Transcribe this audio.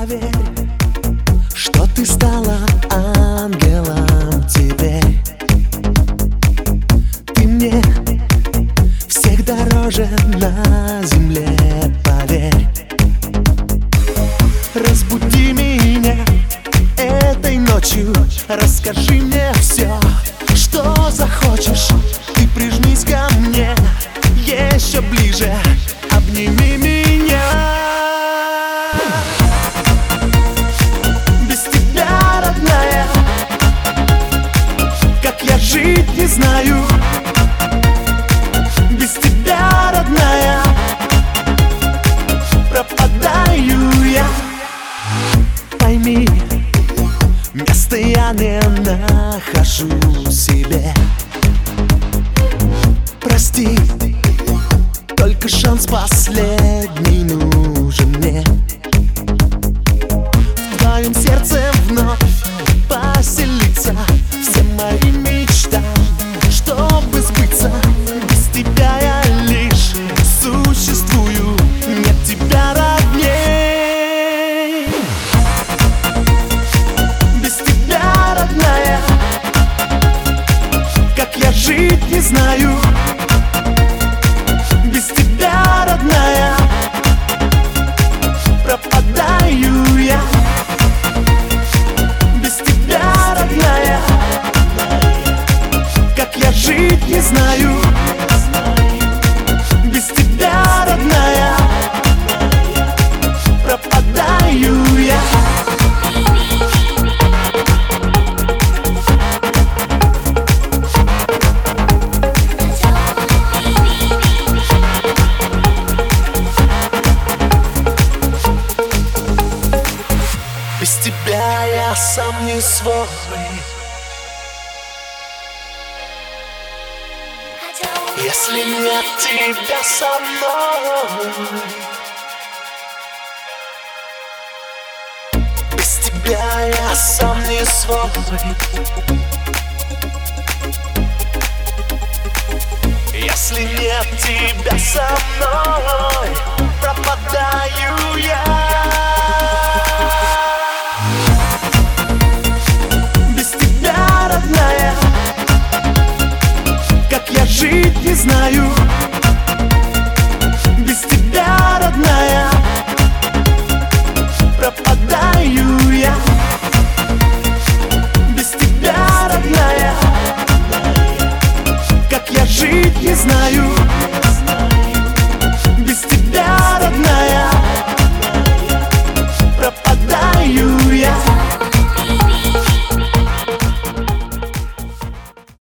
поверь, что ты стала ангелом теперь. Ты мне всех дороже на земле, поверь. Разбуди меня этой ночью, расскажи мне все, что захочешь. Ты прижмись ко мне еще ближе, обними меня. Без тебя, родная, как я жить не знаю. Без тебя, родная, пропадаю я. Пойми, места я не нахожу себе. Прости, только шанс последний нужен мне. В твоем сердце вновь поселиться всем моим мечтам, чтобы сбыться. Без тебя я лишь существую, нет тебя родней. Без тебя, родная, как я жить не знаю. Без тебя, родная, пропадаю я. Без тебя, родная, как я жить не знаю. Без тебя, родная, пропадаю я. Без тебя я сам не свой. Если нет тебя со мной, без тебя я сам не свой. Если нет тебя со мной, пропадаю я. Жить не знаю.